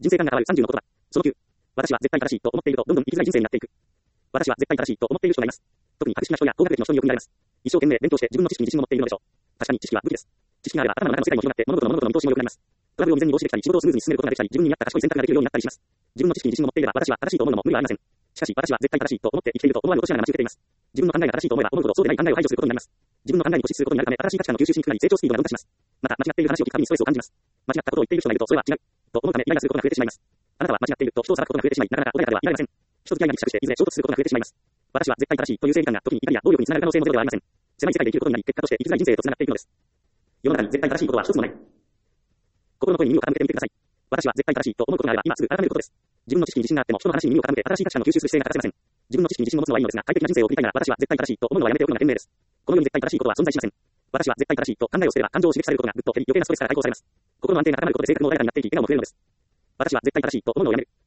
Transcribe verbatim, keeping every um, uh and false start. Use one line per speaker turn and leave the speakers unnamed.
人生観が変わるさんじゅうの言葉。そのきゅう。私は絶対正しいと思っているとどんどん生きづらい人生になっていく。私は絶対正しいと思っている人がいます。特に博識な人や高学歴の人によく見られます。一生懸命勉強して自分の知識に自信を持っているのでしょう。確かに知識は武器です。知識があれば頭の中の世界も広がって物事の物事の見通しも良くなります。トラブルを未然に防止できたり仕事をスムーズに進めることができたり自分に見合った賢い選択ができるようになったりします。自分の知識に自信を持っていれば私は正しいと思うのも無理はありません。しかし私は絶対正しいと思って生きていると思われる落とし穴が待ち受けています。自分の考えが正しいと思えば思うほどそうでない考えを排除することになります。自分の考えに固執することになるため新しい価値観の吸収しにくくなり成長スピードが鈍化します。また間違っている話を聞くたびにストレスを感じます。間違ったことを言っている人がいるとそれは違うと思うためイライラすることが増えてしまいます。あなたは間違っていると人を裁くことが増えてしまいなかなか穏やかではいられません。人付き合いがぎくしゃくしていずれ衝突することが増えてしまいます。私は絶対正しいという正義感が時に怒りや暴力につながる可能性もゼロではありません。狭い世界で生きることになり結果として生きづらい人生へとつながっていくのです。世の中に絶対正しいことは一つもない。心の声に耳を傾けてみてください。私は絶対正しいと思うことがあれば今すぐ改めることです。自分の知識に自信があっても人の話に耳を傾けて新しい価値観を吸収する姿勢が欠かせません。自分の知識に自信を持つのはいいのですが快適な人生を送りたいなら私は絶対正しいと思うのはやめておくのが賢明です。この世に絶対正しいことは存在しません。私は絶対正しいと考えを捨てれば感情を刺激されることがぐっと減り余計なストレスから解放されます。心の安定が高まることで性格も穏やかになっていき笑顔も増えるのです。私は絶対正しいと思うのをやめる。